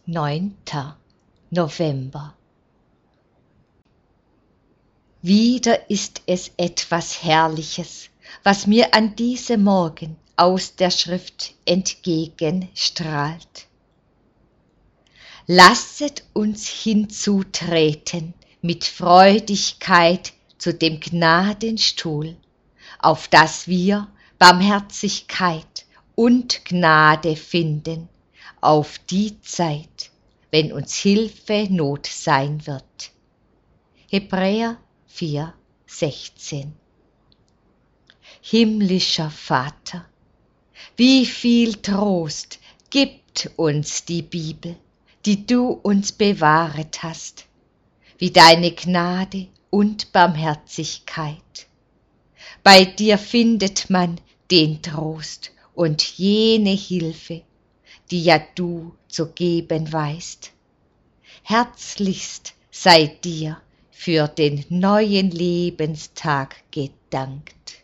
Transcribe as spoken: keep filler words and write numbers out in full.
neunter November. Wieder ist es etwas Herrliches, was mir an diesem Morgen aus der Schrift entgegenstrahlt. Lasset uns hinzutreten mit Freudigkeit zu dem Gnadenstuhl, auf dass wir Barmherzigkeit und Gnade finden auf die Zeit, wenn uns Hilfe Not sein wird. Hebräer vier, sechzehn. Himmlischer Vater, wie viel Trost gibt uns die Bibel, die du uns bewahret hast, wie deine Gnade und Barmherzigkeit. Bei dir findet man den Trost und jene Hilfe, die ja du zu geben weißt. Herzlichst sei dir für den neuen Lebenstag gedankt.